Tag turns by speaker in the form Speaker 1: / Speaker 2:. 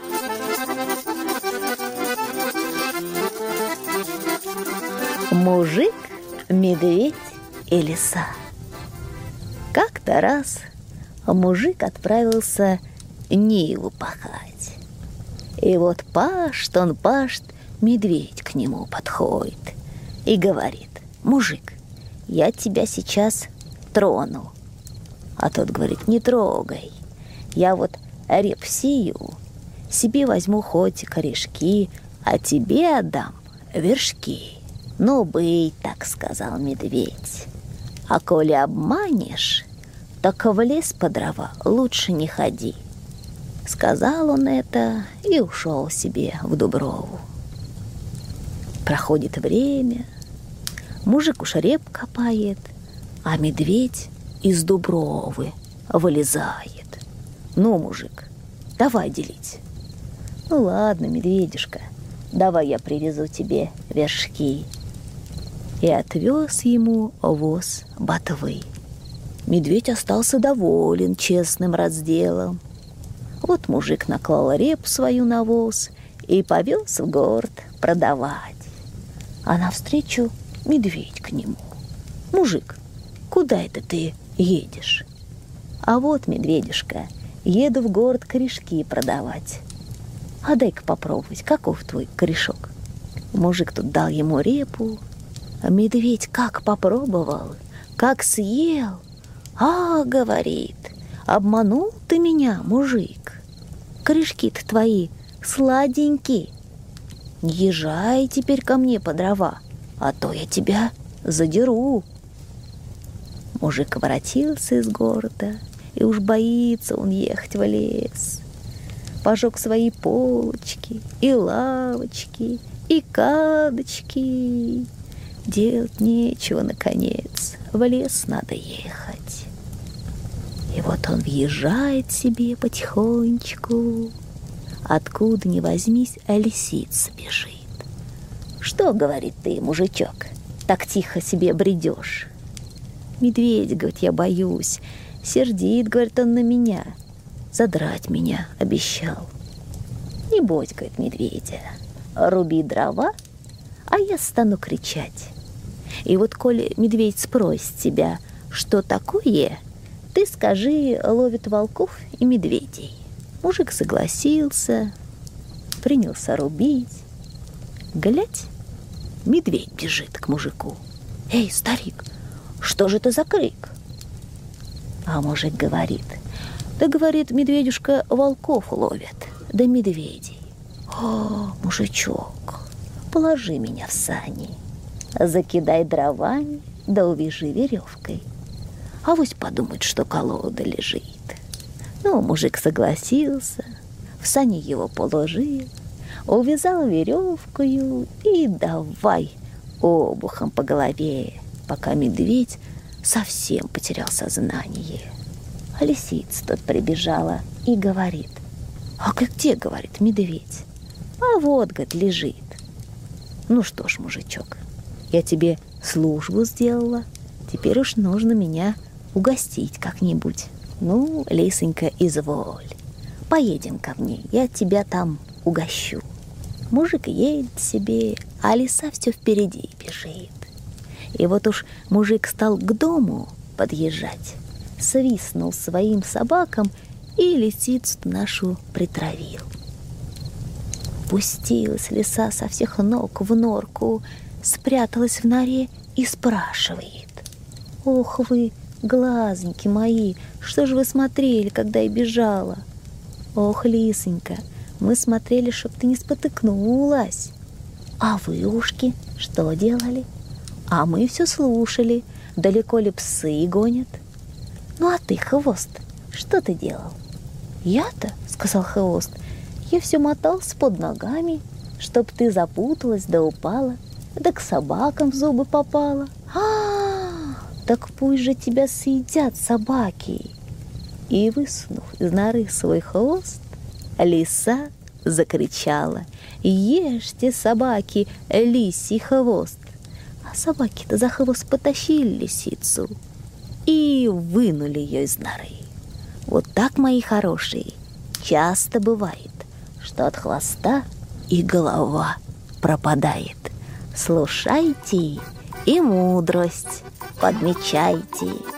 Speaker 1: Мужик, медведь и лиса. Как-то раз мужик отправился ниву пахать. И вот пашет он, пашет, медведь к нему подходит и говорит: мужик, я тебя сейчас трону. А тот говорит: не трогай, я вот репу сею, себе возьму хоть корешки, а тебе отдам вершки. Ну, быть так, сказал медведь. А коли обманешь, так в лес по дрова лучше не ходи. Сказал он это и ушел себе в дуброву. Проходит время, мужик уж реп копает, а медведь из дубровы вылезает. Ну, мужик, давай делить. Ну, ладно, медведюшка, давай я привезу тебе вершки. И отвез ему воз ботвы. Медведь остался доволен честным разделом. Вот мужик наклал репу свою на воз и повез в город продавать. А навстречу медведь к нему: мужик, куда это ты едешь? А вот, медведюшка, еду в город корешки продавать. А дай-ка попробовать, каков твой корешок? Мужик тут дал ему репу, а медведь как попробовал, как съел. А, говорит, обманул ты меня, мужик. Корешки-то твои сладенькие. Езжай теперь ко мне по дрова, а то я тебя задеру. Мужик воротился из города, и уж боится он ехать в лес. Пожег свои полочки и лавочки, и кадочки. Делать нечего, наконец, в лес надо ехать. И вот он въезжает себе потихонечку. Откуда ни возьмись, лисица бежит. Что, говорит, ты, мужичок, так тихо себе бредешь? Медведь, говорит, я боюсь. Сердит, говорит, он на меня. Задрать меня обещал. Не бойся, говорит, медведя, руби дрова, а я стану кричать. И вот, коли медведь спросит тебя, что такое, ты скажи: ловит волков и медведей. Мужик согласился, принялся рубить. Глядь, медведь бежит к мужику. Эй, старик, что же это за крик? А мужик говорит: да, говорит, медведюшка, волков ловят, да медведей. О, мужичок, положи меня в сани, закидай дровами, да увяжи веревкой. Авось подумает, что колода лежит. Ну, мужик согласился, в сани его положил, увязал веревкою и давай обухом по голове, пока медведь совсем потерял сознание. А лисица тут прибежала и говорит: а где, говорит, медведь? А вот, говорит, лежит. Ну что ж, мужичок, я тебе службу сделала, теперь уж нужно меня угостить как-нибудь. Ну, лисонька, изволь, поедем ко мне, я тебя там угощу. Мужик едет себе, а лиса все впереди бежит. И вот уж мужик стал к дому подъезжать, свистнул своим собакам и лисицу нашу притравил. Пустилась лиса со всех ног в норку, спряталась в норе и спрашивает: ох вы, глазоньки мои, что же вы смотрели, когда я бежала? Ох, лисонька, мы смотрели, чтоб ты не спотыкнулась. А вы, ушки, что делали? А мы все слушали, далеко ли псы гонят. Ну а ты, хвост, что ты делал? Я-то, сказал хвост, я все мотался под ногами, чтоб ты запуталась да упала, да к собакам в зубы попала. Так пусть же тебя съедят собаки. И, высунув из норы свой хвост, лиса закричала: ешьте, собаки, лисий хвост. А собаки-то за хвост потащили лисицу и вынули ее из норы. Вот так, мои хорошие, часто бывает, что от хвоста и голова пропадает. Слушайте и мудрость подмечайте.